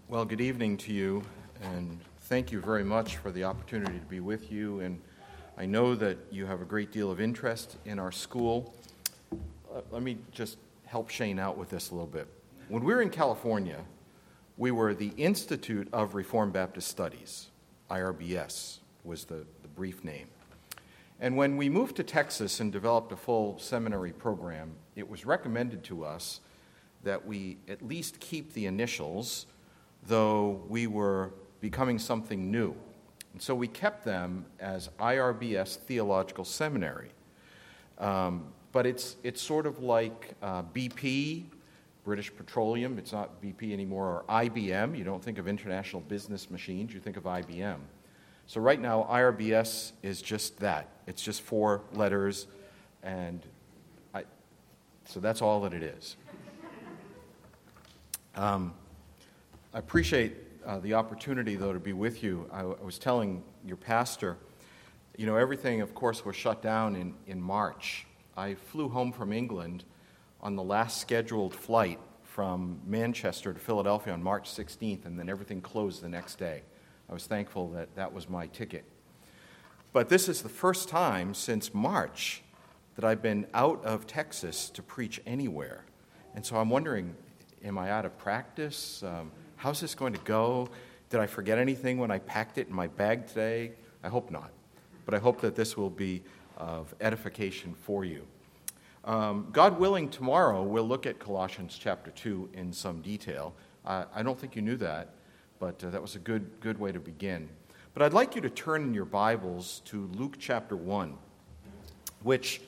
Well, good evening to you, and thank you very much for the opportunity to be with you. And I know that you have a great deal of interest in our school. Let me just help Shane out with this a little bit. When we were in California, we were the Institute of Reformed Baptist Studies. IRBS was the brief name. And when we moved to Texas and developed a full seminary program, it was recommended to us that we at least keep the initials, though we were becoming something new. And so we kept them as IRBS Theological Seminary. But it's sort of like BP, British Petroleum. It's not BP anymore, or IBM. You don't think of International Business Machines, you think of IBM. So right now, IRBS is just that. It's just 4 letters, and so that's all that it is. I appreciate the opportunity, though, to be with you. I was telling your pastor, everything, of course, was shut down in March. I flew home from England on the last scheduled flight from Manchester to Philadelphia on March 16th, and then everything closed the next day. I was thankful that that was my ticket. But this is the first time since March that I've been out of Texas to preach anywhere. And so I'm wondering, am I out of practice? How's this going to go? Did I forget anything when I packed it in my bag today? I hope not. But I hope that this will be of edification for you. God willing, tomorrow we'll look at Colossians chapter 2 in some detail. I don't think you knew that, but that was a good way to begin. But I'd like you to turn in your Bibles to Luke chapter 1, which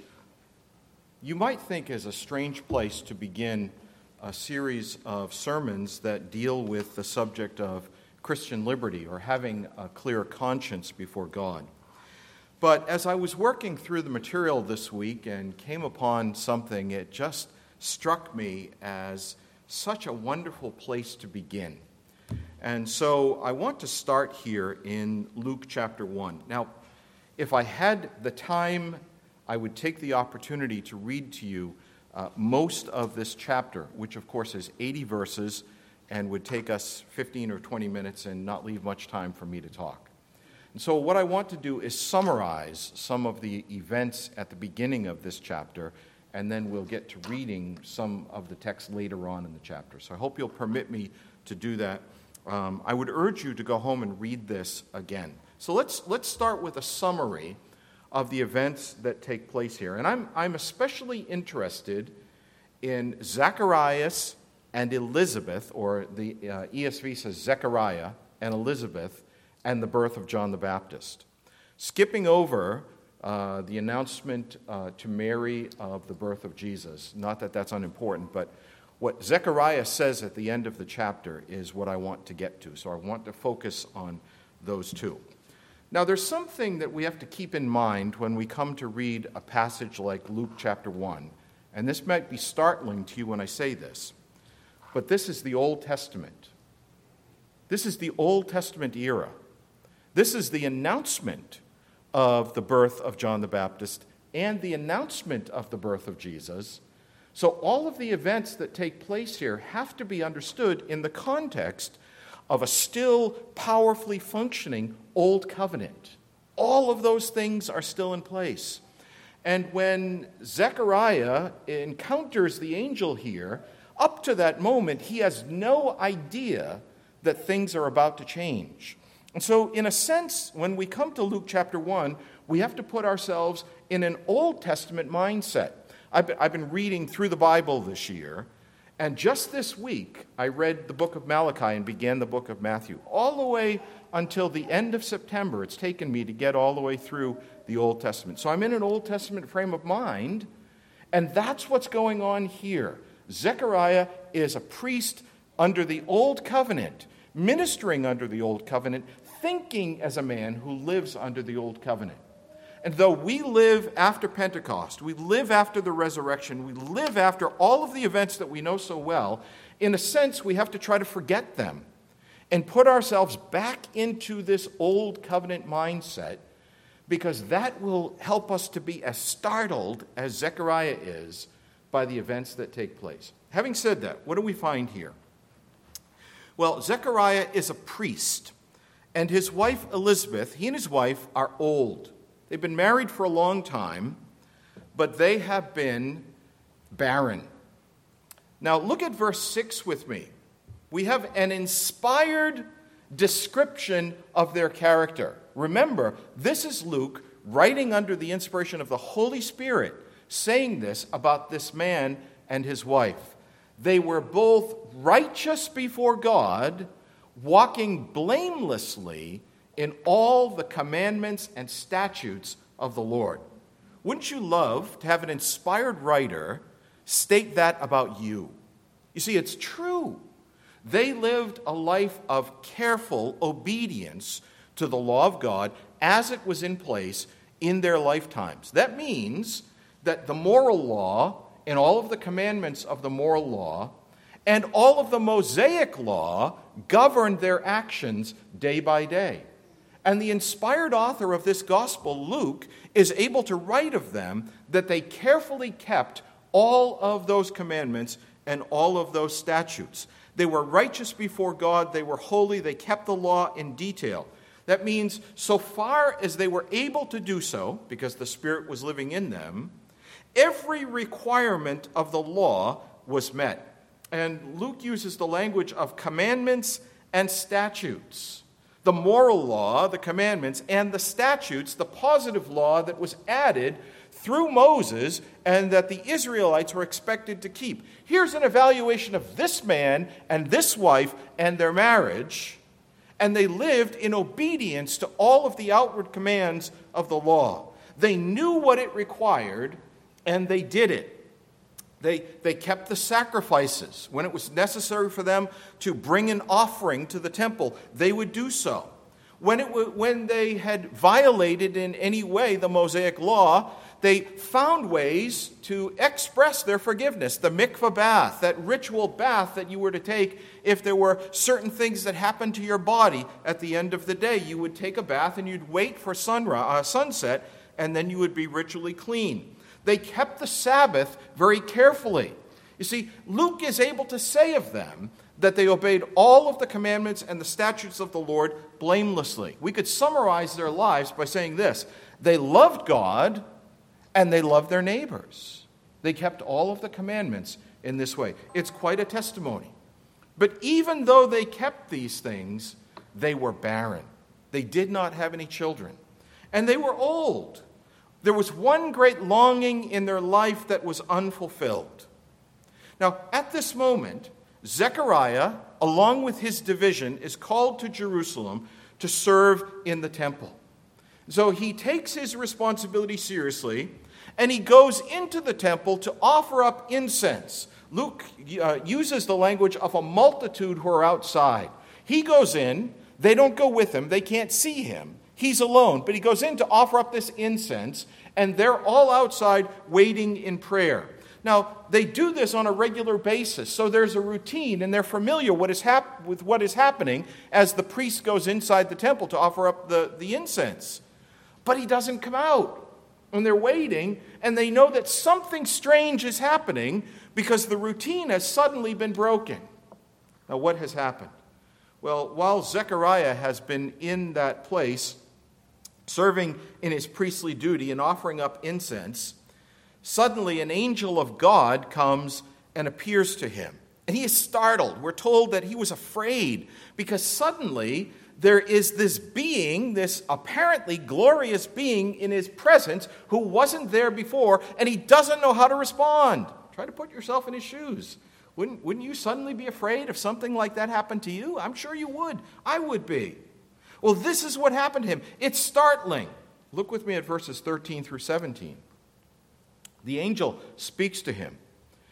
you might think is a strange place to begin a series of sermons that deal with the subject of Christian liberty or having a clear conscience before God. But as I was working through the material this week and came upon something, it just struck me as such a wonderful place to begin. And so I want to start here in Luke chapter 1. Now, if I had the time, I would take the opportunity to read to you most of this chapter, which of course is 80 verses and would take us 15 or 20 minutes and not leave much time for me to talk. And so what I want to do is summarize some of the events at the beginning of this chapter, and then we'll get to reading some of the text later on in the chapter. So I hope you'll permit me to do that. I would urge you to go home and read this again. So let's start with a summary of the events that take place here. And I'm especially interested in Zacharias and Elizabeth, or the ESV says Zechariah and Elizabeth, and the birth of John the Baptist. Skipping over the announcement to Mary of the birth of Jesus. Not that that's unimportant, but what Zechariah says at the end of the chapter is what I want to get to. So I want to focus on those two. Now, there's something that we have to keep in mind when we come to read a passage like Luke chapter 1, and this might be startling to you when I say this, but this is the Old Testament. This is the Old Testament era. This is the announcement of the birth of John the Baptist and the announcement of the birth of Jesus. So all of the events that take place here have to be understood in the context of a still powerfully functioning Old Covenant. All of those things are still in place. And when Zechariah encounters the angel here, up to that moment, he has no idea that things are about to change. And so, in a sense, when we come to Luke chapter 1, we have to put ourselves in an Old Testament mindset. I've been reading through the Bible this year, and just this week, I read the book of Malachi and began the book of Matthew. All the way until the end of September, it's taken me to get all the way through the Old Testament. So I'm in an Old Testament frame of mind, and that's what's going on here. Zechariah is a priest under the Old Covenant, ministering under the Old Covenant, thinking as a man who lives under the Old Covenant. And though we live after Pentecost, we live after the resurrection, we live after all of the events that we know so well, in a sense, we have to try to forget them and put ourselves back into this Old Covenant mindset, because that will help us to be as startled as Zechariah is by the events that take place. Having said that, what do we find here? Well, Zechariah is a priest, and his wife Elizabeth, he and his wife are old. They've been married for a long time, but they have been barren. Now, look at verse 6 with me. We have an inspired description of their character. Remember, this is Luke writing under the inspiration of the Holy Spirit, saying this about this man and his wife. They were both righteous before God, walking blamelessly in all the commandments and statutes of the Lord. Wouldn't you love to have an inspired writer state that about you? You see, it's true. They lived a life of careful obedience to the law of God as it was in place in their lifetimes. That means that the moral law and all of the commandments of the moral law and all of the Mosaic law governed their actions day by day. And the inspired author of this gospel, Luke, is able to write of them that they carefully kept all of those commandments and all of those statutes. They were righteous before God, they were holy, they kept the law in detail. That means so far as they were able to do so, because the Spirit was living in them, every requirement of the law was met. And Luke uses the language of commandments and statutes. The moral law, the commandments, and the statutes, the positive law that was added through Moses and that the Israelites were expected to keep. Here's an evaluation of this man and this wife and their marriage, and they lived in obedience to all of the outward commands of the law. They knew what it required, and they did it. They kept the sacrifices. When it was necessary for them to bring an offering to the temple, they would do so. When they had violated in any way the Mosaic law, they found ways to express their forgiveness. The mikvah bath, that ritual bath that you were to take if there were certain things that happened to your body at the end of the day. You would take a bath and you'd wait for sunset, and then you would be ritually clean. They kept the Sabbath very carefully. You see, Luke is able to say of them that they obeyed all of the commandments and the statutes of the Lord blamelessly. We could summarize their lives by saying this: they loved God and they loved their neighbors. They kept all of the commandments in this way. It's quite a testimony. But even though they kept these things, they were barren. They did not have any children. And they were old. There was one great longing in their life that was unfulfilled. Now, at this moment, Zechariah, along with his division, is called to Jerusalem to serve in the temple. So he takes his responsibility seriously, and he goes into the temple to offer up incense. Luke uses the language of a multitude who are outside. He goes in. They don't go with him. They can't see him. He's alone, but he goes in to offer up this incense, and they're all outside waiting in prayer. Now, they do this on a regular basis, so there's a routine, and they're familiar with what is happening as the priest goes inside the temple to offer up the incense. But he doesn't come out, and they're waiting, and they know that something strange is happening because the routine has suddenly been broken. Now, what has happened? Well, while Zechariah has been in that place, serving in his priestly duty and offering up incense, suddenly an angel of God comes and appears to him. And he is startled. We're told that he was afraid because suddenly there is this being, this apparently glorious being in his presence who wasn't there before, and he doesn't know how to respond. Try to put yourself in his shoes. Wouldn't you suddenly be afraid if something like that happened to you? I'm sure you would. I would be. Well, this is what happened to him. It's startling. Look with me at verses 13 through 17. The angel speaks to him.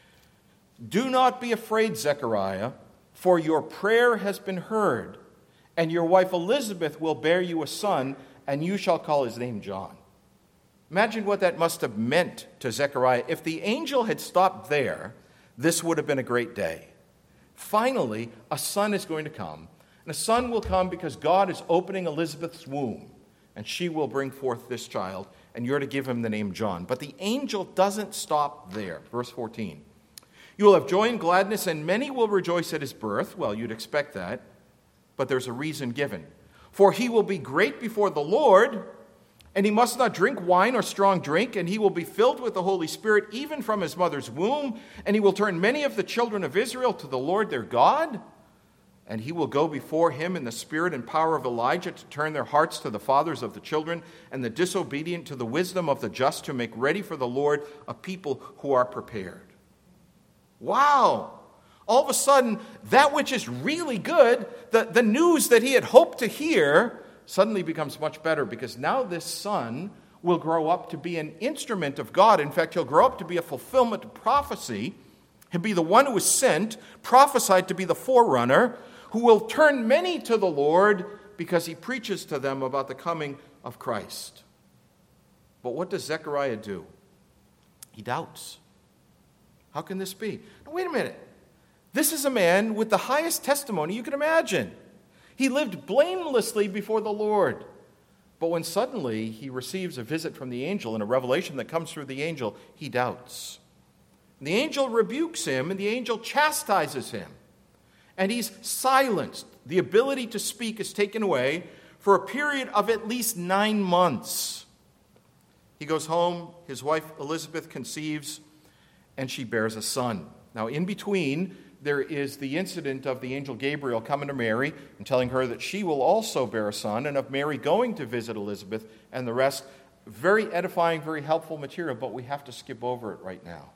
"Do not be afraid, Zechariah, for your prayer has been heard, and your wife Elizabeth will bear you a son, and you shall call his name John." Imagine what that must have meant to Zechariah. If the angel had stopped there, this would have been a great day. Finally, a son is going to come. And a son will come because God is opening Elizabeth's womb, and she will bring forth this child, and you're to give him the name John. But the angel doesn't stop there. Verse 14. You will have joy and gladness, and many will rejoice at his birth. Well, you'd expect that, but there's a reason given. For he will be great before the Lord, and he must not drink wine or strong drink, and he will be filled with the Holy Spirit even from his mother's womb, and he will turn many of the children of Israel to the Lord their God. And he will go before him in the spirit and power of Elijah to turn their hearts to the fathers of the children and the disobedient to the wisdom of the just, to make ready for the Lord a people who are prepared. Wow! All of a sudden, that which is really good, the news that he had hoped to hear, suddenly becomes much better, because now this son will grow up to be an instrument of God. In fact, he'll grow up to be a fulfillment of prophecy. He'll be the one who was sent, prophesied to be the forerunner, who will turn many to the Lord because he preaches to them about the coming of Christ. But what does Zechariah do? He doubts. How can this be? Now, wait a minute. This is a man with the highest testimony you can imagine. He lived blamelessly before the Lord. But when suddenly he receives a visit from the angel and a revelation that comes through the angel, he doubts. And the angel rebukes him, and the angel chastises him. And he's silenced. The ability to speak is taken away for a period of at least 9 months. He goes home, his wife Elizabeth conceives, and she bears a son. Now, in between, there is the incident of the angel Gabriel coming to Mary and telling her that she will also bear a son, and of Mary going to visit Elizabeth and the rest. Very edifying, very helpful material, but we have to skip over it right now.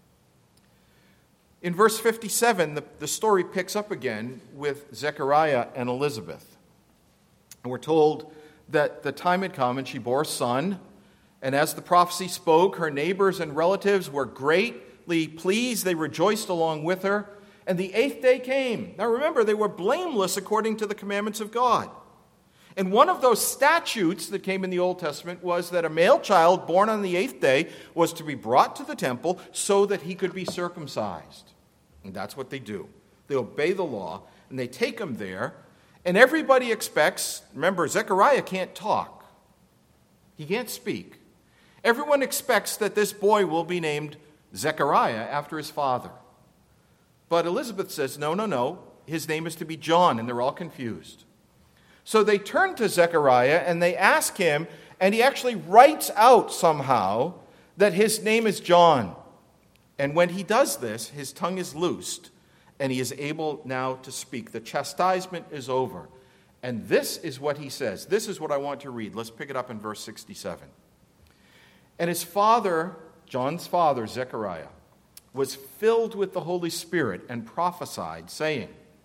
In verse 57, the story picks up again with Zechariah and Elizabeth. And we're told that the time had come and she bore a son. And as the prophecy spoke, her neighbors and relatives were greatly pleased. They rejoiced along with her. And the 8th day came. Now remember, they were blameless according to the commandments of God. And one of those statutes that came in the Old Testament was that a male child born on the 8th day was to be brought to the temple so that he could be circumcised. And that's what they do. They obey the law, and they take him there. And everybody expects, remember, Zechariah can't talk. He can't speak. Everyone expects that this boy will be named Zechariah after his father. But Elizabeth says, no, his name is to be John, and they're all confused. So they turn to Zechariah, and they ask him, and he actually writes out somehow that his name is John. And when he does this, his tongue is loosed, and he is able now to speak. The chastisement is over. And this is what he says. This is what I want to read. Let's pick it up in verse 67. And his father, John's father, Zechariah, was filled with the Holy Spirit and prophesied, saying,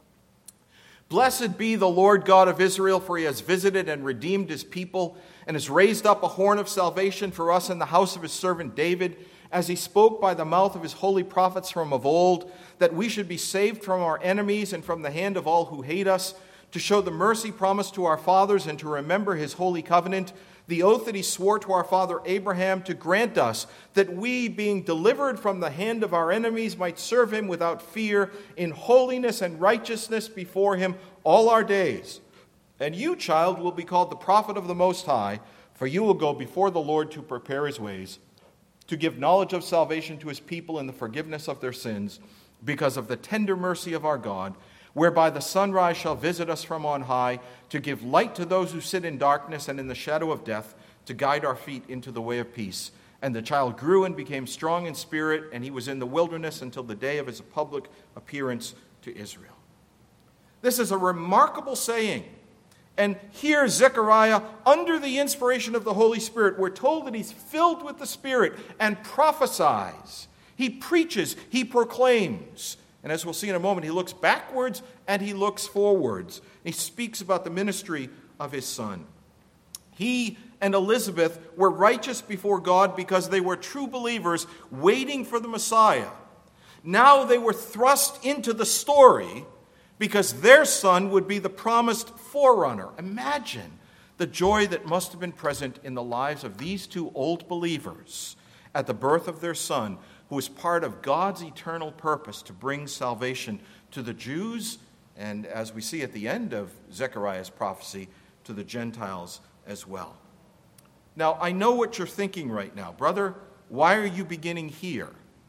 Blessed be the Lord God of Israel, for he has visited and redeemed his people, and has raised up a horn of salvation for us in the house of his servant David, as he spoke by the mouth of his holy prophets from of old, that we should be saved from our enemies and from the hand of all who hate us, to show the mercy promised to our fathers and to remember his holy covenant, the oath that he swore to our father Abraham, to grant us that we, being delivered from the hand of our enemies, might serve him without fear in holiness and righteousness before him all our days. And you, child, will be called the prophet of the Most High, for you will go before the Lord to prepare his ways, to give knowledge of salvation to his people and the forgiveness of their sins, because of the tender mercy of our God, whereby the sunrise shall visit us from on high, to give light to those who sit in darkness and in the shadow of death, to guide our feet into the way of peace. And the child grew and became strong in spirit, and he was in the wilderness until the day of his public appearance to Israel. This is a remarkable saying. And here Zechariah, under the inspiration of the Holy Spirit, we're told that he's filled with the Spirit and prophesies. He preaches, he proclaims. And as we'll see in a moment, he looks backwards and he looks forwards. He speaks about the ministry of his son. He and Elizabeth were righteous before God because they were true believers waiting for the Messiah. Now they were thrust into the story because their son would be the promised forerunner. Imagine the joy that must have been present in the lives of these two old believers at the birth of their son, who is part of God's eternal purpose to bring salvation to the Jews, and as we see at the end of Zechariah's prophecy, to the Gentiles as well. Now, I know what you're thinking right now. Brother, why are you beginning here?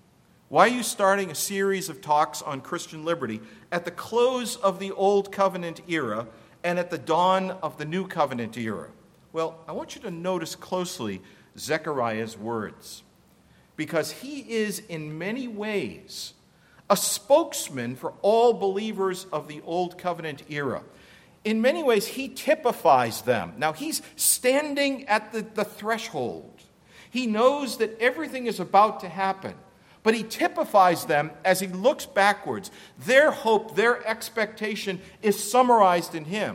Why are you starting a series of talks on Christian liberty at the close of the Old Covenant era and at the dawn of the New Covenant era? Well, I want you to notice closely Zechariah's words, because he is in many ways a spokesman for all believers of the Old Covenant era. In many ways, he typifies them. Now, he's standing at the threshold. He knows that everything is about to happen. But he typifies them as he looks backwards. Their hope, their expectation is summarized in him.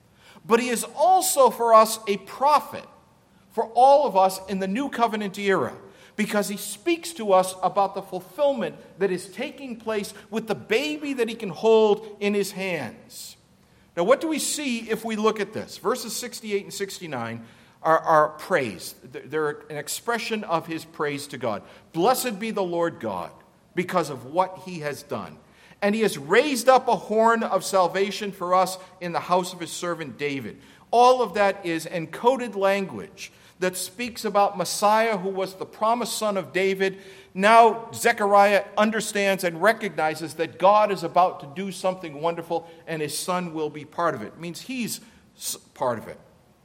But he is also for us a prophet, for all of us in the New Covenant era, because he speaks to us about the fulfillment that is taking place with the baby that he can hold in his hands. Now, what do we see if we look at this? Verses 68 and 69 are praise. They're an expression of his praise to God. Blessed be the Lord God because of what he has done. And he has raised up a horn of salvation for us in the house of his servant David. All of that is encoded language that speaks about Messiah, who was the promised son of David. Now Zechariah understands and recognizes that God is about to do something wonderful and his son will be part of it. It means he's part of it.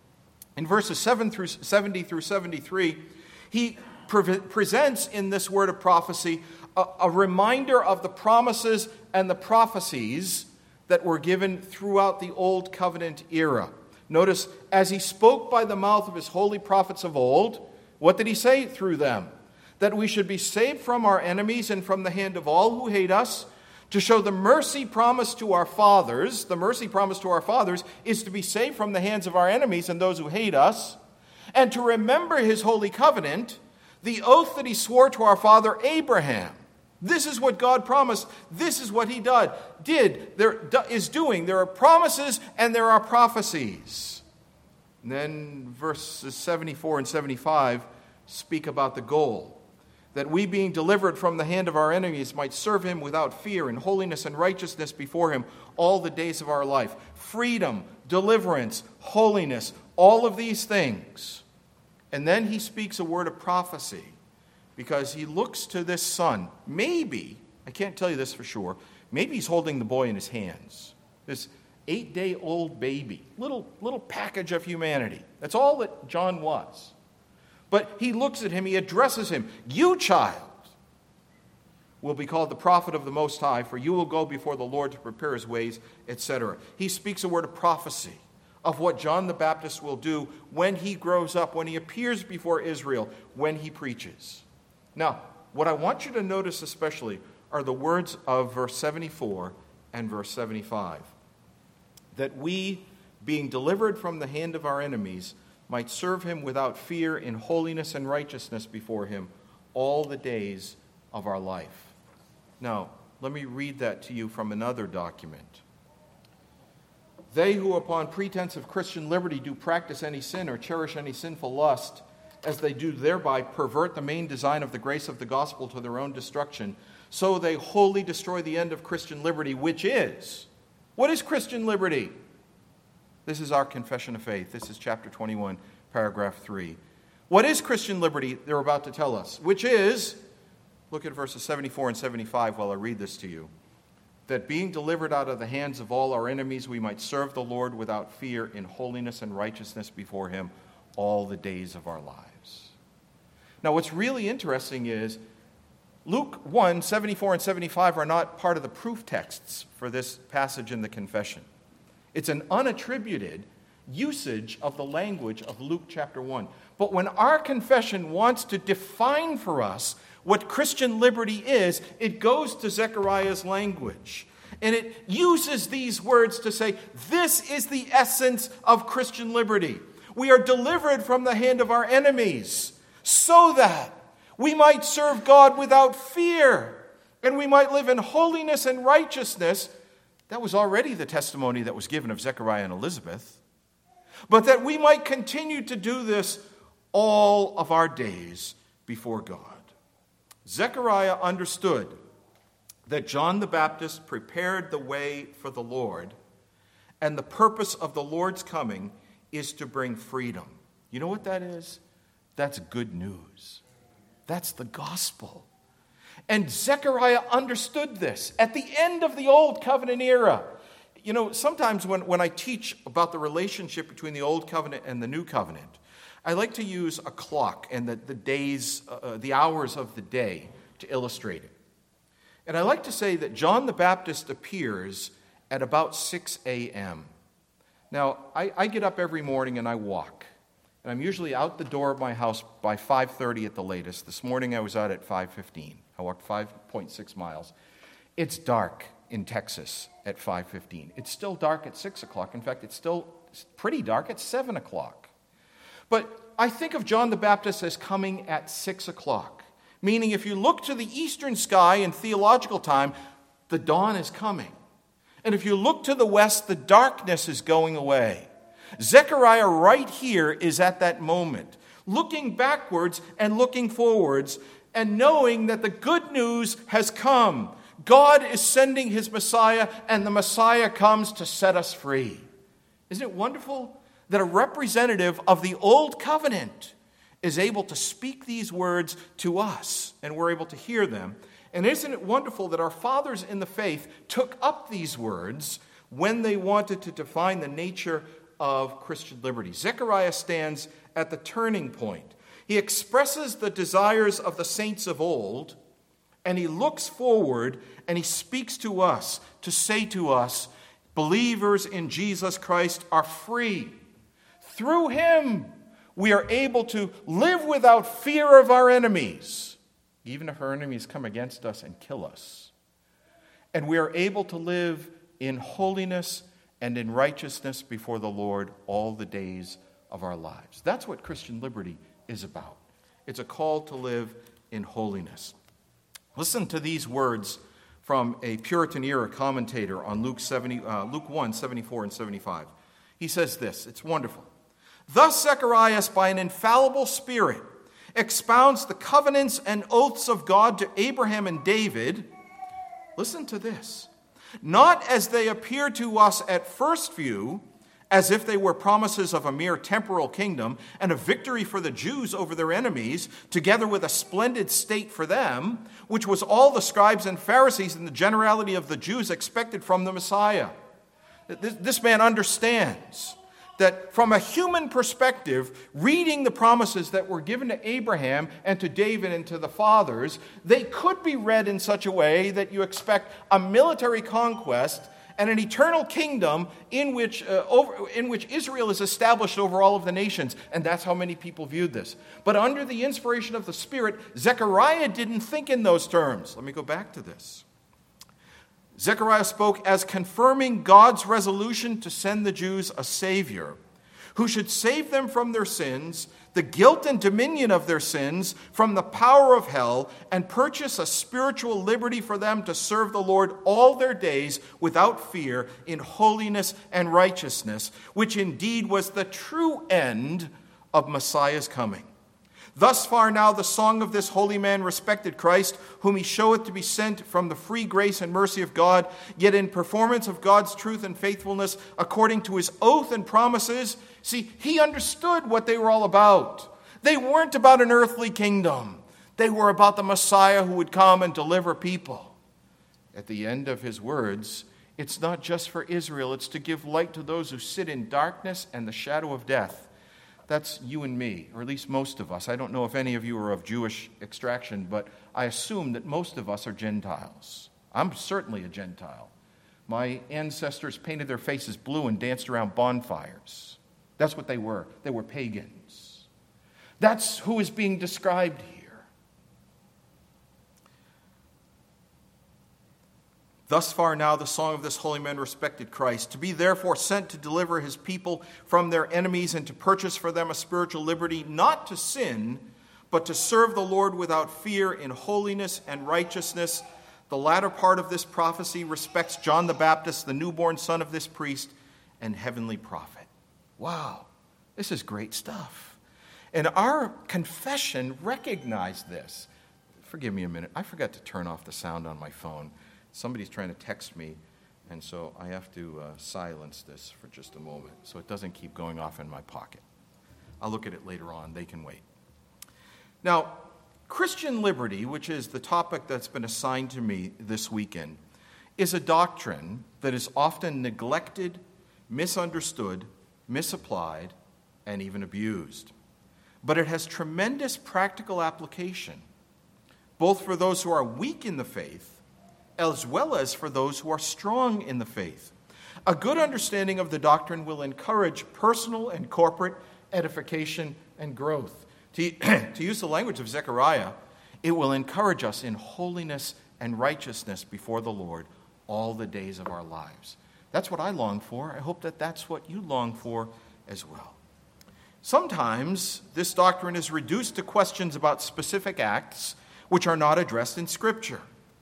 In verses 70 through 73, he presents in this word of prophecy a reminder of the promises and the prophecies that were given throughout the Old Covenant era. Notice, as he spoke by the mouth of his holy prophets of old, what did he say through them? That we should be saved from our enemies and from the hand of all who hate us, to show the mercy promised to our fathers. The mercy promised to our fathers is to be saved from the hands of our enemies and those who hate us, and to remember his holy covenant, the oath that he swore to our father Abraham. This is what God promised. This is what he is doing. There are promises and there are prophecies. And then verses 74 and 75 speak about the goal, that we, being delivered from the hand of our enemies, might serve him without fear in holiness and righteousness before him all the days of our life. Freedom, deliverance, holiness, all of these things. And then he speaks a word of prophecy, because he looks to this son. Maybe, I can't tell you this for sure, maybe he's holding the boy in his hands. This 8-day-old baby, little package of humanity. That's all that John was. But he looks at him, he addresses him. You, child, will be called the prophet of the Most High, for you will go before the Lord to prepare his ways, etc. He speaks a word of prophecy of what John the Baptist will do when he grows up, when he appears before Israel, when he preaches. Now, what I want you to notice especially are the words of verse 74 and verse 75. That we, being delivered from the hand of our enemies, might serve him without fear in holiness and righteousness before him all the days of our life. Now, let me read that to you from another document. They who upon pretense of Christian liberty do practice any sin or cherish any sinful lust, as they do thereby pervert the main design of the grace of the gospel to their own destruction, so they wholly destroy the end of Christian liberty, which is, what is Christian liberty? This is our confession of faith. This is chapter 21, paragraph 3. What is Christian liberty? They're about to tell us, which is, look at verses 74 and 75 while I read this to you, that being delivered out of the hands of all our enemies, we might serve the Lord without fear in holiness and righteousness before him all the days of our lives. Now, what's really interesting is Luke 1, 74 and 75 are not part of the proof texts for this passage in the confession. It's an unattributed usage of the language of Luke chapter 1. But when our confession wants to define for us what Christian liberty is, it goes to Zechariah's language. And it uses these words to say, this is the essence of Christian liberty. We are delivered from the hand of our enemies so that we might serve God without fear and we might live in holiness and righteousness. That was already the testimony that was given of Zechariah and Elizabeth. But that we might continue to do this all of our days before God. Zechariah understood that John the Baptist prepared the way for the Lord, and the purpose of the Lord's coming is to bring freedom. You know what that is? That's good news. That's the gospel. And Zechariah understood this at the end of the Old Covenant era. You know, sometimes when I teach about the relationship between the Old Covenant and the New Covenant, I like to use a clock and the days, the hours of the day to illustrate it. And I like to say that John the Baptist appears at about 6 a.m. Now, I get up every morning and I walk. And I'm usually out the door of my house by 5:30 at the latest. This morning I was out at 5:15. I walked 5.6 miles. It's dark in Texas at 5:15. It's still dark at 6 o'clock. In fact, it's still pretty dark at 7 o'clock. But I think of John the Baptist as coming at 6 o'clock, meaning if you look to the eastern sky in theological time, the dawn is coming. And if you look to the west, the darkness is going away. Zechariah right here is at that moment, looking backwards and looking forwards and knowing that the good news has come. God is sending his Messiah, and the Messiah comes to set us free. Isn't it wonderful that a representative of the Old Covenant is able to speak these words to us, and we're able to hear them? And isn't it wonderful that our fathers in the faith took up these words when they wanted to define the nature of Christian liberty? Zechariah stands at the turning point. He expresses the desires of the saints of old, and he looks forward and he speaks to us to say to us, believers in Jesus Christ are free. Through him, we are able to live without fear of our enemies, even if our enemies come against us and kill us. And we are able to live in holiness and in righteousness before the Lord all the days of our lives. That's what Christian liberty is about. It's a call to live in holiness. Listen to these words from a Puritan era commentator on Luke 1, 74 and 75. He says this, it's wonderful. Thus Zacharias, by an infallible spirit, expounds the covenants and oaths of God to Abraham and David. Listen to this. Not as they appear to us at first view, as if they were promises of a mere temporal kingdom and a victory for the Jews over their enemies, together with a splendid state for them, which was all the scribes and Pharisees and the generality of the Jews expected from the Messiah. This man understands that from a human perspective, reading the promises that were given to Abraham and to David and to the fathers, they could be read in such a way that you expect a military conquest and an eternal kingdom in which Israel is established over all of the nations. And that's how many people viewed this. But under the inspiration of the Spirit, Zechariah didn't think in those terms. Let me go back to this. Zechariah spoke as confirming God's resolution to send the Jews a Savior who should save them from their sins, the guilt and dominion of their sins, from the power of hell, and purchase a spiritual liberty for them to serve the Lord all their days without fear, in holiness and righteousness, which indeed was the true end of Messiah's coming. Thus far now the song of this holy man respected Christ, whom he showeth to be sent from the free grace and mercy of God, yet in performance of God's truth and faithfulness, according to his oath and promises. See, he understood what they were all about. They weren't about an earthly kingdom. They were about the Messiah who would come and deliver people. At the end of his words, it's not just for Israel, it's to give light to those who sit in darkness and the shadow of death. That's you and me, or at least most of us. I don't know if any of you are of Jewish extraction, but I assume that most of us are Gentiles. I'm certainly a Gentile. My ancestors painted their faces blue and danced around bonfires. That's what they were. They were pagans. That's who is being described here. Thus far now the song of this holy man respected Christ, to be therefore sent to deliver his people from their enemies and to purchase for them a spiritual liberty, not to sin, but to serve the Lord without fear in holiness and righteousness. The latter part of this prophecy respects John the Baptist, the newborn son of this priest and heavenly prophet. Wow, this is great stuff. And our confession recognized this. Forgive me a minute. I forgot to turn off the sound on my phone. Somebody's trying to text me, and so I have to silence this for just a moment so it doesn't keep going off in my pocket. I'll look at it later on. They can wait. Now, Christian liberty, which is the topic that's been assigned to me this weekend, is a doctrine that is often neglected, misunderstood, misapplied, and even abused. But it has tremendous practical application, both for those who are weak in the faith, as well as for those who are strong in the faith. A good understanding of the doctrine will encourage personal and corporate edification and growth. To use the language of Zechariah, it will encourage us in holiness and righteousness before the Lord all the days of our lives. That's what I long for. I hope that that's what you long for as well. Sometimes this doctrine is reduced to questions about specific acts which are not addressed in Scripture.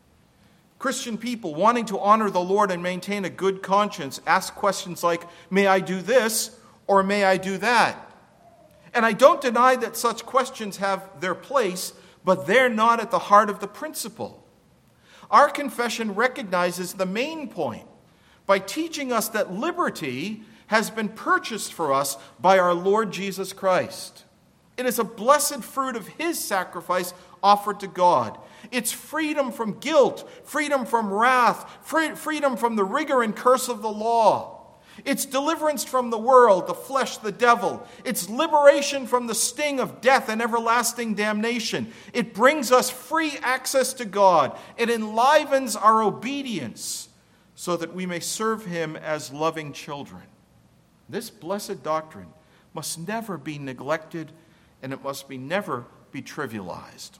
Christian people wanting to honor the Lord and maintain a good conscience ask questions like, may I do this or may I do that? And I don't deny that such questions have their place, but they're not at the heart of the principle. Our confession recognizes the main point by teaching us that liberty has been purchased for us by our Lord Jesus Christ. It is a blessed fruit of his sacrifice offered to God. It's freedom from guilt, freedom from wrath, freedom from the rigor and curse of the law. It's deliverance from the world, the flesh, the devil. It's liberation from the sting of death and everlasting damnation. It brings us free access to God. It enlivens our obedience so that we may serve him as loving children. This blessed doctrine must never be neglected, and it must never be trivialized.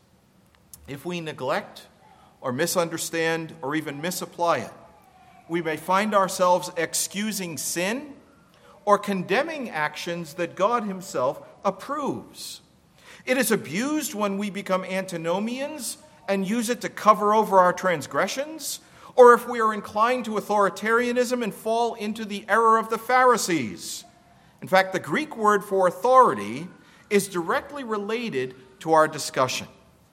If we neglect or misunderstand or even misapply it, we may find ourselves excusing sin or condemning actions that God himself approves. It is abused when we become antinomians and use it to cover over our transgressions, or if we are inclined to authoritarianism and fall into the error of the Pharisees. In fact, the Greek word for authority is directly related to our discussion.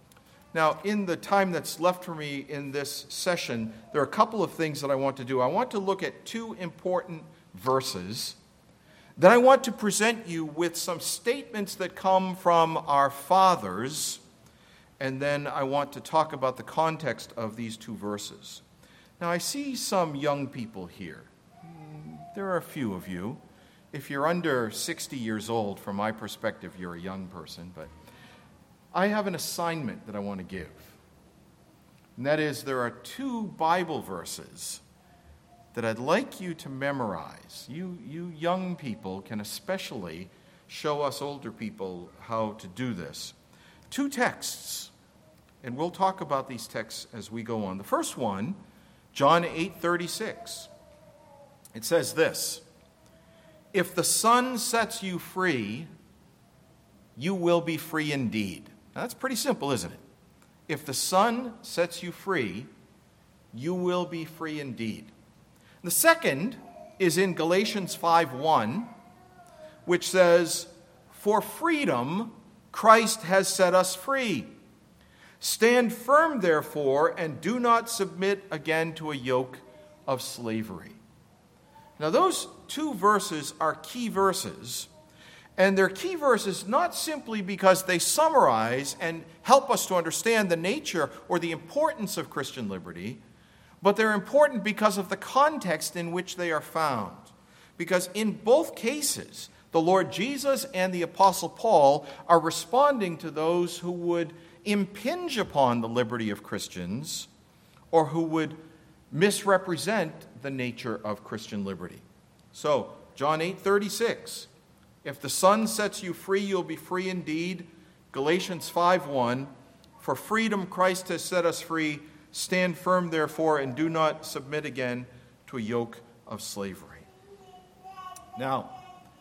Now, in the time that's left for me in this session, there are a couple of things that I want to do. I want to look at two important verses. Then I want to present you with some statements that come from our fathers. And then I want to talk about the context of these two verses. Now, I see some young people here. There are a few of you. If you're under 60 years old, from my perspective, you're a young person, but I have an assignment that I want to give. And that is, there are two Bible verses that I'd like you to memorize. You young people can especially show us older people how to do this. Two texts, and we'll talk about these texts as we go on. The first one, John 8:36. It says this, "If the Son sets you free, you will be free indeed." Now, that's pretty simple, isn't it? If the Son sets you free, you will be free indeed. The second is in Galatians 5:1, which says, "For freedom Christ has set us free. Stand firm, therefore, and do not submit again to a yoke of slavery." Now, those two verses are key verses. And they're key verses not simply because they summarize and help us to understand the nature or the importance of Christian liberty, but they're important because of the context in which they are found. Because in both cases, the Lord Jesus and the Apostle Paul are responding to those who would impinge upon the liberty of Christians or who would misrepresent the nature of Christian liberty. So, John 8:36. If the Son sets you free, you'll be free indeed. Galatians 5:1, "For freedom Christ has set us free. Stand firm, therefore, and do not submit again to a yoke of slavery." Now,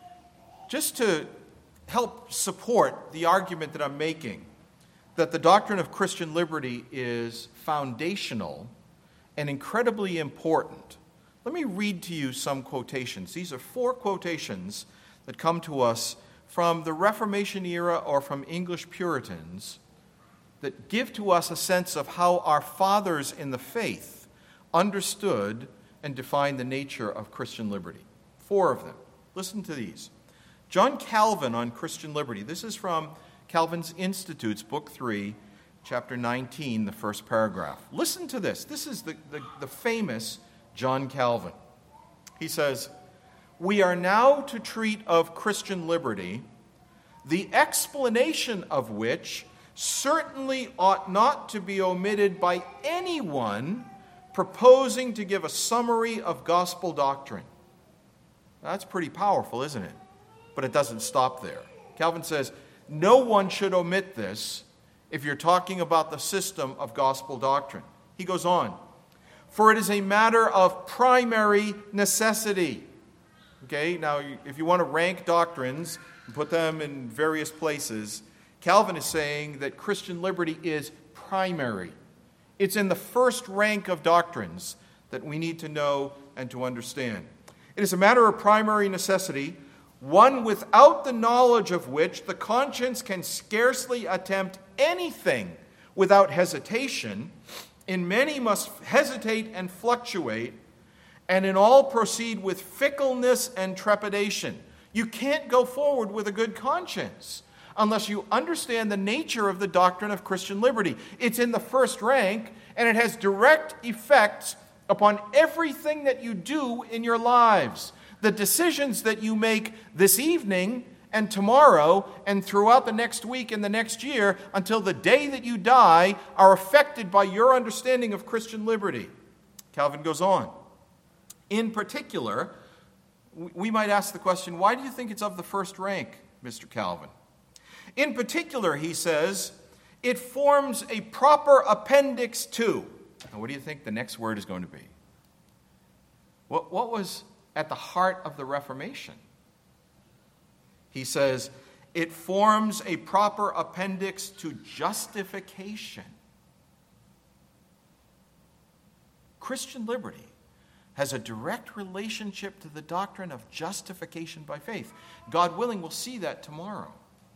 just to help support the argument that I'm making, that the doctrine of Christian liberty is foundational and incredibly important, let me read to you some quotations. These are 4 quotations that come to us from the Reformation era or from English Puritans that give to us a sense of how our fathers in the faith understood and defined the nature of Christian liberty. 4 of them. Listen to these. John Calvin on Christian liberty. This is from Calvin's Institutes, Book 3, chapter 19, the first paragraph. Listen to this. This is the famous John Calvin. He says, "We are now to treat of Christian liberty, the explanation of which certainly ought not to be omitted by anyone proposing to give a summary of gospel doctrine." That's pretty powerful, isn't it? But it doesn't stop there. Calvin says, no one should omit this if you're talking about the system of gospel doctrine. He goes on, "For it is a matter of primary necessity." Okay, now if you want to rank doctrines and put them in various places, Calvin is saying that Christian liberty is primary. It's in the first rank of doctrines that we need to know and to understand. It is a matter of primary necessity, one without the knowledge of which the conscience can scarcely attempt anything without hesitation. In many must hesitate and fluctuate, and in all proceed with fickleness and trepidation. You can't go forward with a good conscience unless you understand the nature of the doctrine of Christian liberty. It's in the first rank, and it has direct effects upon everything that you do in your lives. The decisions that you make this evening and tomorrow and throughout the next week and the next year until the day that you die are affected by your understanding of Christian liberty. Calvin goes on. In particular, we might ask the question, why do you think it's of the first rank, Mr. Calvin? In particular, he says, it forms a proper appendix to. Now, what do you think the next word is going to be? What was at the heart of the Reformation? He says, it forms a proper appendix to justification. Christian liberty has a direct relationship to the doctrine of justification by faith. God willing, we'll see that tomorrow.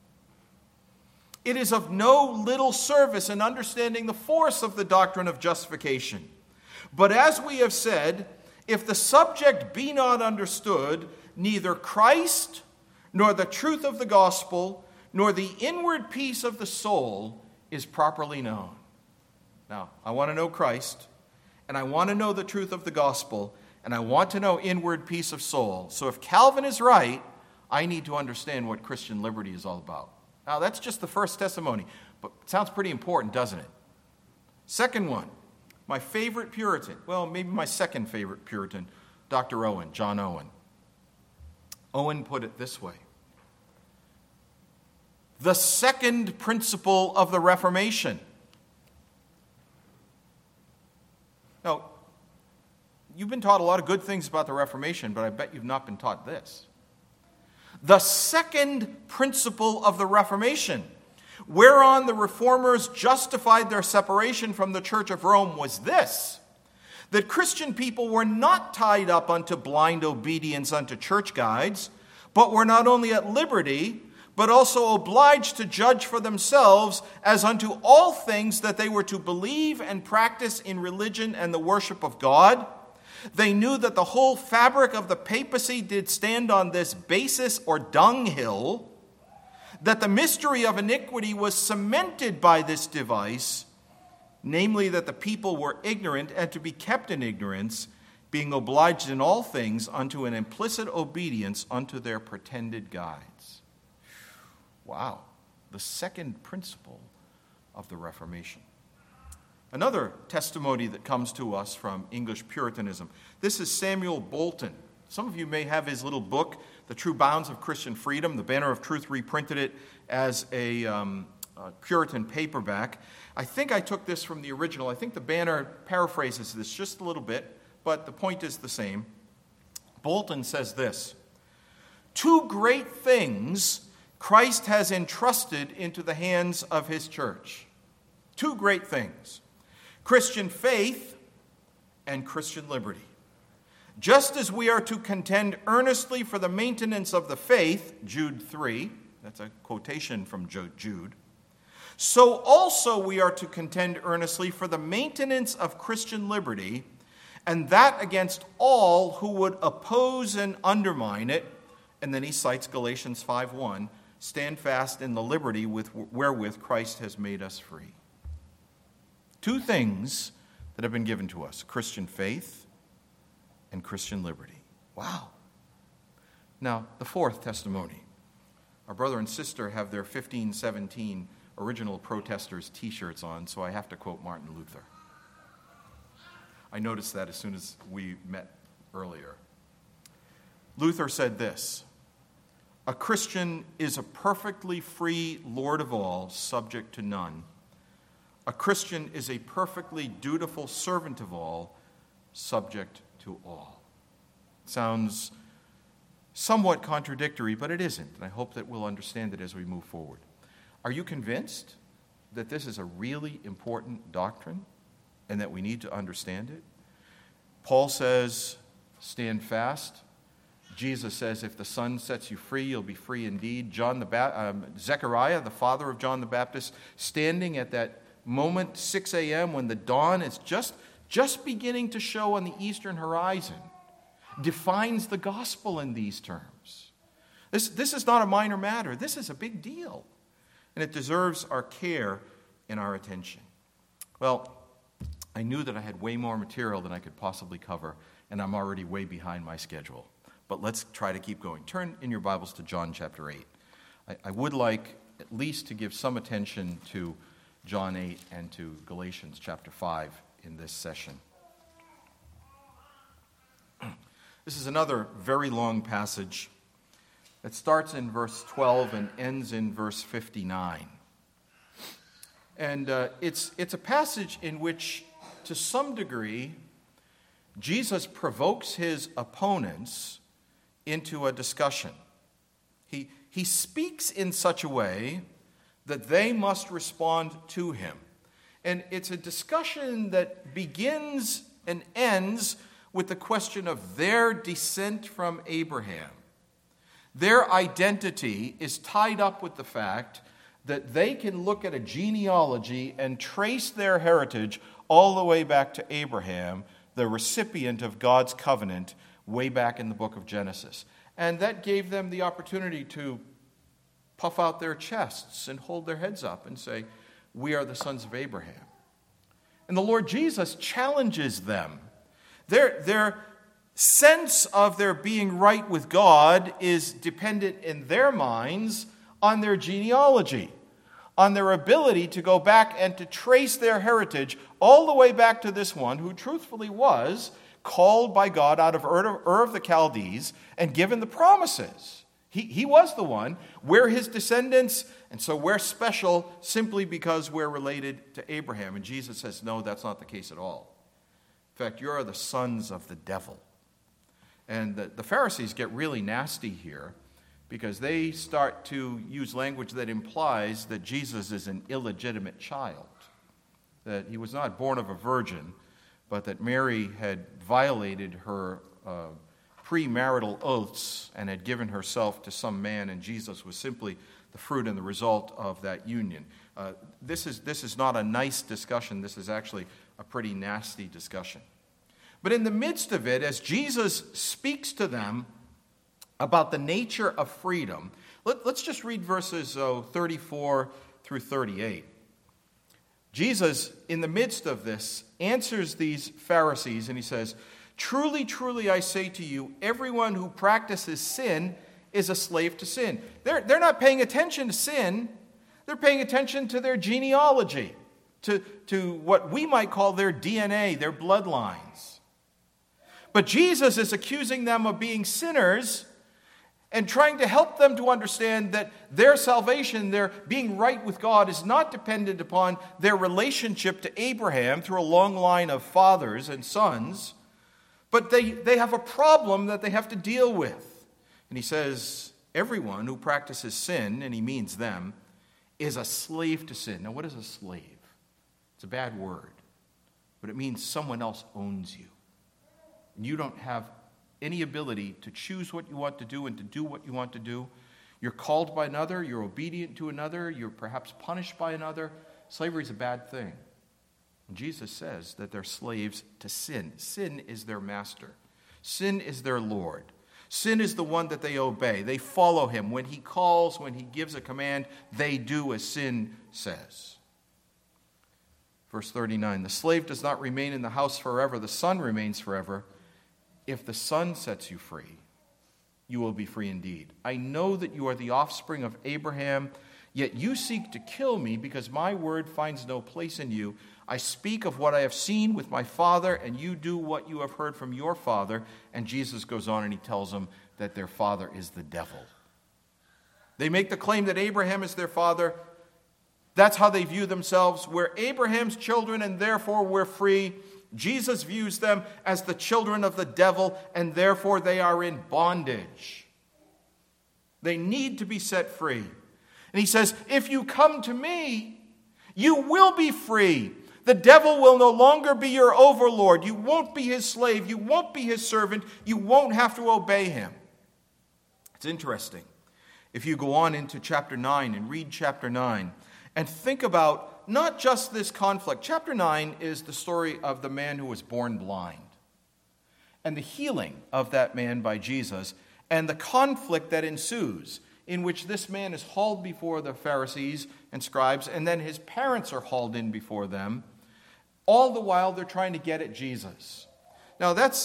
It is of no little service in understanding the force of the doctrine of justification. But as we have said, if the subject be not understood, neither Christ, nor the truth of the gospel, nor the inward peace of the soul is properly known. Now, I want to know Christ, and I want to know the truth of the gospel, and I want to know inward peace of soul. So if Calvin is right, I need to understand what Christian liberty is all about. Now, that's just the first testimony, but it sounds pretty important, doesn't it? Second one, my favorite Puritan, well, maybe my second favorite Puritan, Dr. Owen, John Owen. Owen put it this way. The second principle of the Reformation. Now, you've been taught a lot of good things about the Reformation, but I bet you've not been taught this. The second principle of the Reformation, whereon the Reformers justified their separation from the Church of Rome, was this: that Christian people were not tied up unto blind obedience unto church guides, but were not only at liberty, but also obliged to judge for themselves as unto all things that they were to believe and practice in religion and the worship of God. They knew that the whole fabric of the papacy did stand on this basis or dunghill, that the mystery of iniquity was cemented by this device, namely that the people were ignorant and to be kept in ignorance, being obliged in all things unto an implicit obedience unto their pretended guides. Wow, the second principle of the Reformation. Another testimony that comes to us from English Puritanism. This is Samuel Bolton. Some of you may have his little book, The True Bounds of Christian Freedom. The Banner of Truth reprinted it as a Puritan paperback. I think I took this from the original. I think the Banner paraphrases this just a little bit, but the point is the same. Bolton says this: two great things Christ has entrusted into the hands of his church. Two great things: Christian faith and Christian liberty. Just as we are to contend earnestly for the maintenance of the faith, Jude 3, that's a quotation from Jude, so also we are to contend earnestly for the maintenance of Christian liberty, and that against all who would oppose and undermine it. And then he cites Galatians 5:1, stand fast in the liberty wherewith Christ has made us free. Two things that have been given to us: Christian faith and Christian liberty. Wow. Now, the fourth testimony. Our brother and sister have their 1517 Original Protesters t-shirts on, so I have to quote Martin Luther. I noticed that as soon as we met earlier. Luther said this: "A Christian is a perfectly free Lord of all, subject to none. A Christian is a perfectly dutiful servant of all, subject to all." Sounds somewhat contradictory, but it isn't, and I hope that we'll understand it as we move forward. Are you convinced that this is a really important doctrine and that we need to understand it? Paul says, stand fast. Jesus says, if the Son sets you free, you'll be free indeed. Zechariah, the father of John the Baptist, standing at that moment, 6 a.m., when the dawn is just beginning to show on the eastern horizon, defines the gospel in these terms. This is not a minor matter. This is a big deal. And it deserves our care and our attention. Well, I knew that I had way more material than I could possibly cover, and I'm already way behind my schedule. But let's try to keep going. Turn in your Bibles to John chapter 8. I would like at least to give some attention to John 8 and to Galatians chapter 5 in this session. This is another very long passage that starts in verse 12 and ends in verse 59. And it's a passage in which, to some degree, Jesus provokes his opponents into a discussion. He speaks in such a way that they must respond to him. And it's a discussion that begins and ends with the question of their descent from Abraham. Their identity is tied up with the fact that they can look at a genealogy and trace their heritage all the way back to Abraham, the recipient of God's covenant, way back in the book of Genesis. And that gave them the opportunity to puff out their chests and hold their heads up and say, we are the sons of Abraham. And the Lord Jesus challenges them. Their sense of their being right with God is dependent in their minds on their genealogy, on their ability to go back and to trace their heritage all the way back to this one who truthfully was called by God out of Ur of the Chaldees and given the promises. He was the one. We're his descendants, and so we're special simply because we're related to Abraham. And Jesus says, no, that's not the case at all. In fact, you're the sons of the devil. And the Pharisees get really nasty here because they start to use language that implies that Jesus is an illegitimate child, that he was not born of a virgin, but that Mary had violated her premarital oaths and had given herself to some man, and Jesus was simply the fruit and the result of that union. This is not a nice discussion. This is actually a pretty nasty discussion. But in the midst of it, as Jesus speaks to them about the nature of freedom, let's just read verses 34 through 38. Jesus, in the midst of this, answers these Pharisees, and he says, "Truly, truly, I say to you, everyone who practices sin is a slave to sin." They're not paying attention to sin. They're paying attention to their genealogy, to what we might call their DNA, their bloodlines. But Jesus is accusing them of being sinners and trying to help them to understand that their salvation, their being right with God, is not dependent upon their relationship to Abraham through a long line of fathers and sons, but they have a problem that they have to deal with. And he says, everyone who practices sin, and he means them, is a slave to sin. Now, what is a slave? It's a bad word, but it means someone else owns you. And you don't have any ability to choose what you want to do and to do what you want to do. You're called by another, you're obedient to another, you're perhaps punished by another. Slavery is a bad thing. And Jesus says that they're slaves to sin. Sin is their master. Sin is their Lord. Sin is the one that they obey. They follow him. When he calls, when he gives a command, they do as sin says. Verse 39, the slave does not remain in the house forever, the son remains forever. If the son sets you free, you will be free indeed. I know that you are the offspring of Abraham, yet you seek to kill me because my word finds no place in you. I speak of what I have seen with my father, and you do what you have heard from your father. And Jesus goes on and he tells them that their father is the devil. They make the claim that Abraham is their father. That's how they view themselves. We're Abraham's children, and therefore we're free. Jesus views them as the children of the devil, and therefore they are in bondage. They need to be set free. And he says, if you come to me, you will be free. The devil will no longer be your overlord. You won't be his slave. You won't be his servant. You won't have to obey him. It's interesting. If you go on into chapter 9 and read chapter 9 and think about not just this conflict. Chapter 9 is the story of the man who was born blind and the healing of that man by Jesus and the conflict that ensues, in which this man is hauled before the Pharisees and scribes, and then his parents are hauled in before them. All the while, they're trying to get at Jesus. Now, that's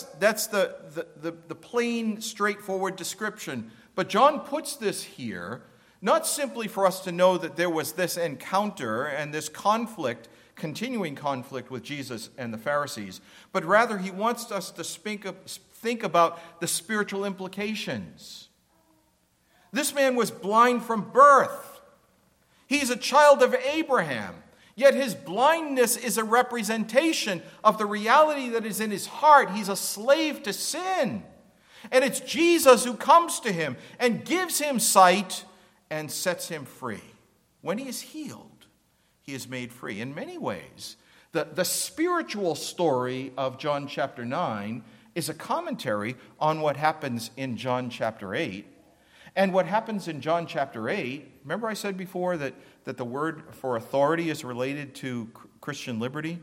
the plain, straightforward description. But John puts this here, not simply for us to know that there was this encounter and this conflict, continuing conflict with Jesus and the Pharisees, but rather he wants us to think about the spiritual implications. This man was blind from birth. He's a child of Abraham. Yet his blindness is a representation of the reality that is in his heart. He's a slave to sin. And it's Jesus who comes to him and gives him sight and sets him free. When he is healed, he is made free. In many ways, the spiritual story of John chapter 9 is a commentary on what happens in John chapter 8. And what happens in John chapter 8, remember I said before that the word for authority is related to Christian liberty?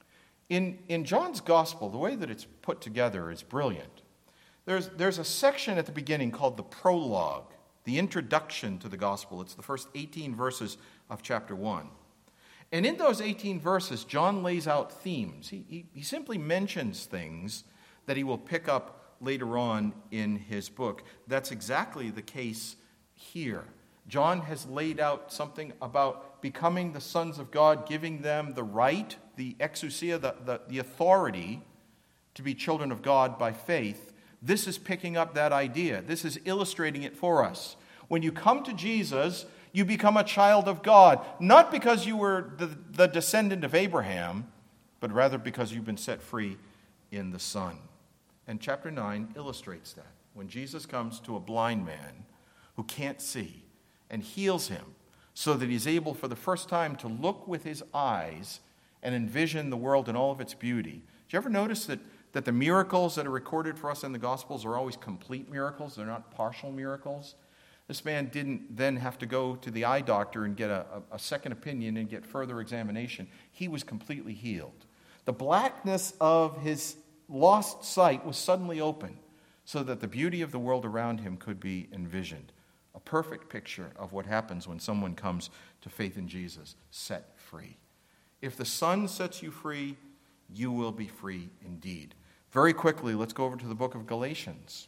In John's gospel, the way that it's put together is brilliant. There's a section at the beginning called the prologue, the introduction to the gospel. It's the first 18 verses of chapter 1. And in those 18 verses, John lays out themes. He simply mentions things that he will pick up later on in his book. That's exactly the case here. John has laid out something about becoming the sons of God, giving them the right, the exousia, the authority to be children of God by faith. This is picking up that idea. This is illustrating it for us. When you come to Jesus, you become a child of God, not because you were the descendant of Abraham, but rather because you've been set free in the Son. And chapter 9 illustrates that. When Jesus comes to a blind man who can't see and heals him so that he's able for the first time to look with his eyes and envision the world in all of its beauty. Did you ever notice that the miracles that are recorded for us in the Gospels are always complete miracles? They're not partial miracles. This man didn't then have to go to the eye doctor and get a second opinion and get further examination. He was completely healed. The blackness of his lost sight was suddenly open so that the beauty of the world around him could be envisioned. A perfect picture of what happens when someone comes to faith in Jesus, set free. If the Son sets you free, you will be free indeed. Very quickly, let's go over to the book of Galatians.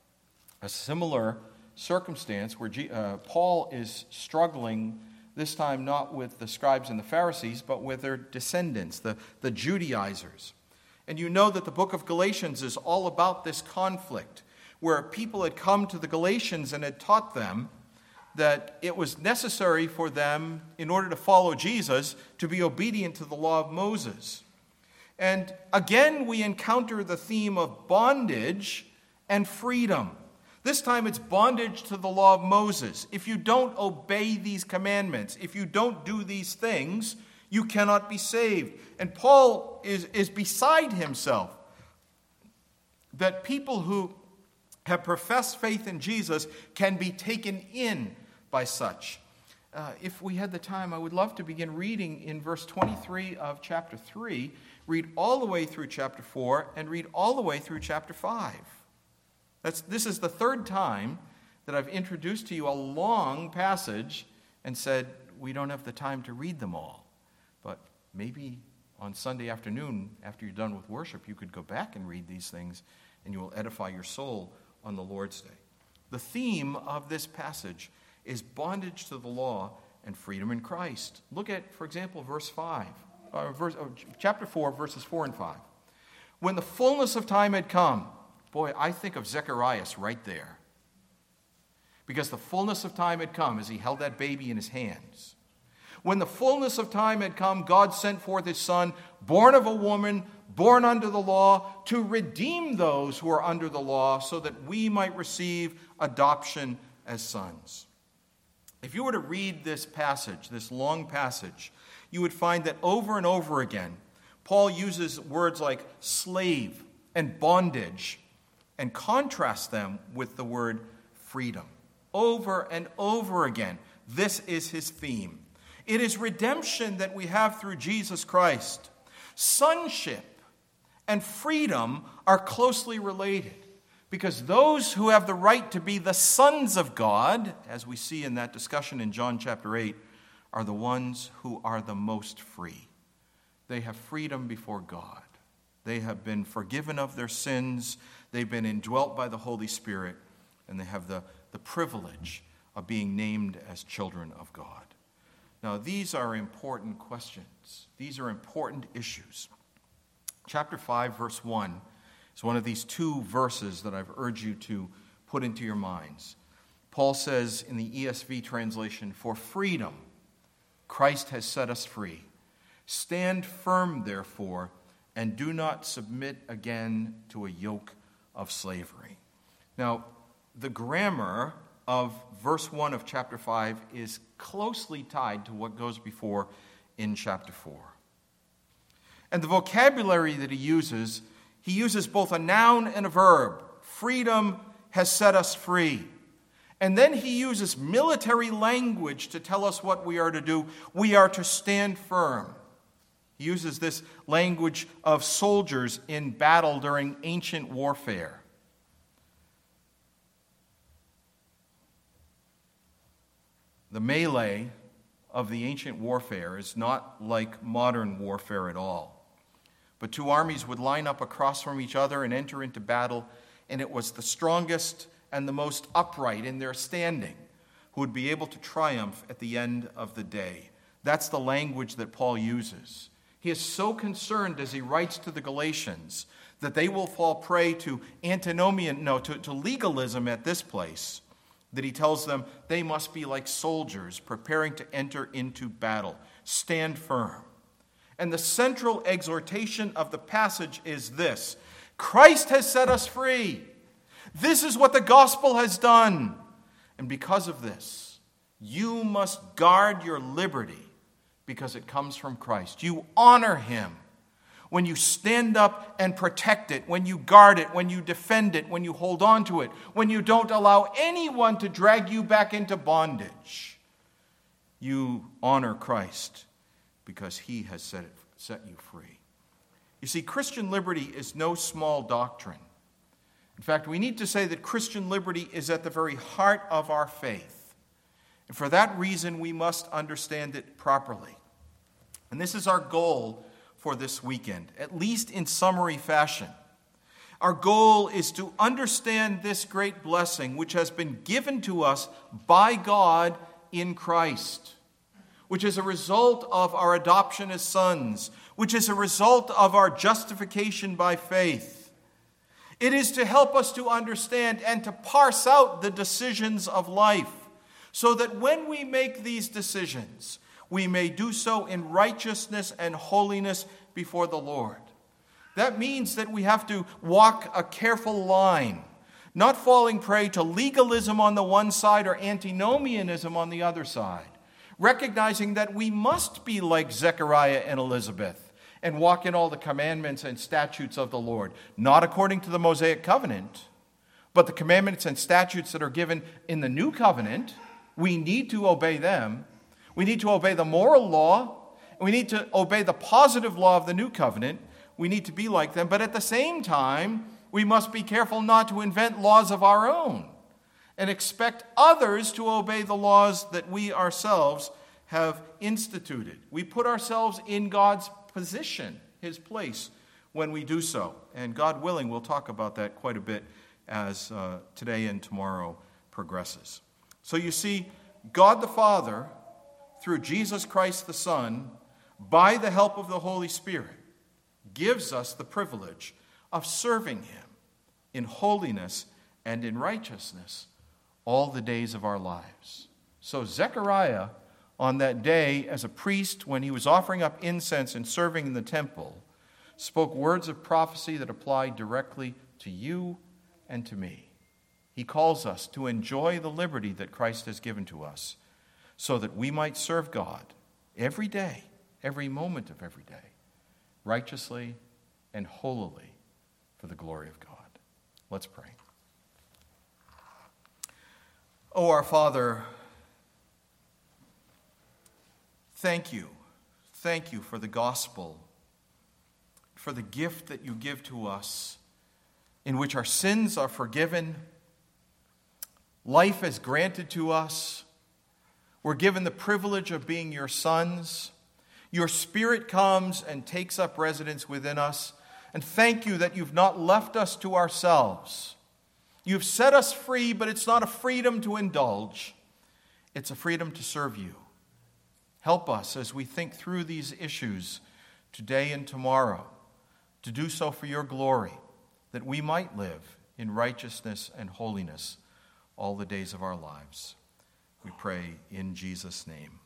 A similar circumstance where Paul is struggling, this time not with the scribes and the Pharisees, but with their descendants, the Judaizers. And you know that the book of Galatians is all about this conflict, where people had come to the Galatians and had taught them that it was necessary for them, in order to follow Jesus, to be obedient to the law of Moses. And again, we encounter the theme of bondage and freedom. This time it's bondage to the law of Moses. If you don't obey these commandments, if you don't do these things, you cannot be saved. And Paul is beside himself that people who have professed faith in Jesus can be taken in by such. If we had the time, I would love to begin reading in verse 23 of chapter 3, read all the way through chapter 4, and read all the way through chapter 5. This is the third time that I've introduced to you a long passage and said, we don't have the time to read them all. But maybe on Sunday afternoon, after you're done with worship, you could go back and read these things, and you will edify your soul on the Lord's Day. The theme of this passage is bondage to the law and freedom in Christ. Look at, for example, chapter 4, verses 4 and 5. When the fullness of time had come, boy, I think of Zechariah right there. Because the fullness of time had come as he held that baby in his hands. When the fullness of time had come, God sent forth his Son, born of a woman, born under the law, to redeem those who are under the law, so that we might receive adoption as sons. If you were to read this passage, this long passage, you would find that over and over again, Paul uses words like slave and bondage and contrasts them with the word freedom. Over and over again, this is his theme. It is redemption that we have through Jesus Christ. Sonship and freedom are closely related, because those who have the right to be the sons of God, as we see in that discussion in John chapter 8, are the ones who are the most free. They have freedom before God. They have been forgiven of their sins. They've been indwelt by the Holy Spirit, and they have the privilege of being named as children of God. Now, these are important questions. These are important issues. Chapter 5, verse 1 is one of these two verses that I've urged you to put into your minds. Paul says in the ESV translation, "For freedom, Christ has set us free. Stand firm, therefore, and do not submit again to a yoke of slavery." Now, the grammar of verse 1 of chapter 5 is closely tied to what goes before in chapter 4. And the vocabulary that he uses both a noun and a verb. Freedom has set us free. And then he uses military language to tell us what we are to do. We are to stand firm. He uses this language of soldiers in battle during ancient warfare. The melee of the ancient warfare is not like modern warfare at all. But two armies would line up across from each other and enter into battle, and it was the strongest and the most upright in their standing who would be able to triumph at the end of the day. That's the language that Paul uses. He is so concerned as he writes to the Galatians that they will fall prey to legalism at this place, that he tells them they must be like soldiers preparing to enter into battle. Stand firm. And the central exhortation of the passage is this: Christ has set us free. This is what the gospel has done. And because of this, you must guard your liberty because it comes from Christ. You honor him when you stand up and protect it, when you guard it, when you defend it, when you hold on to it, when you don't allow anyone to drag you back into bondage. You honor Christ because he has set you free. You see, Christian liberty is no small doctrine. In fact, we need to say that Christian liberty is at the very heart of our faith. And for that reason, we must understand it properly. And this is our goal for this weekend, at least in summary fashion. Our goal is to understand this great blessing which has been given to us by God in Christ, which is a result of our adoption as sons, which is a result of our justification by faith. It is to help us to understand and to parse out the decisions of life, so that when we make these decisions, we may do so in righteousness and holiness before the Lord. That means that we have to walk a careful line, not falling prey to legalism on the one side or antinomianism on the other side, recognizing that we must be like Zechariah and Elizabeth and walk in all the commandments and statutes of the Lord, not according to the Mosaic covenant, but the commandments and statutes that are given in the new covenant. We need to obey them. We need to obey the moral law. We need to obey the positive law of the new covenant. We need to be like them. But at the same time, we must be careful not to invent laws of our own and expect others to obey the laws that we ourselves have instituted. We put ourselves in God's position, his place, when we do so. And God willing, we'll talk about that quite a bit as today and tomorrow progresses. So you see, God the Father, through Jesus Christ the Son, by the help of the Holy Spirit, gives us the privilege of serving him in holiness and in righteousness all the days of our lives. So Zechariah, on that day, as a priest, when he was offering up incense and serving in the temple, spoke words of prophecy that apply directly to you and to me. He calls us to enjoy the liberty that Christ has given to us so that we might serve God every day, every moment of every day, righteously and holily for the glory of God. Let's pray. Oh, our Father, thank you. Thank you for the gospel, for the gift that you give to us, in which our sins are forgiven, life is granted to us, we're given the privilege of being your sons, your Spirit comes and takes up residence within us, and thank you that you've not left us to ourselves. You've set us free, but it's not a freedom to indulge, it's a freedom to serve you. Help us as we think through these issues today and tomorrow, to do so for your glory, that we might live in righteousness and holiness all the days of our lives. We pray in Jesus' name.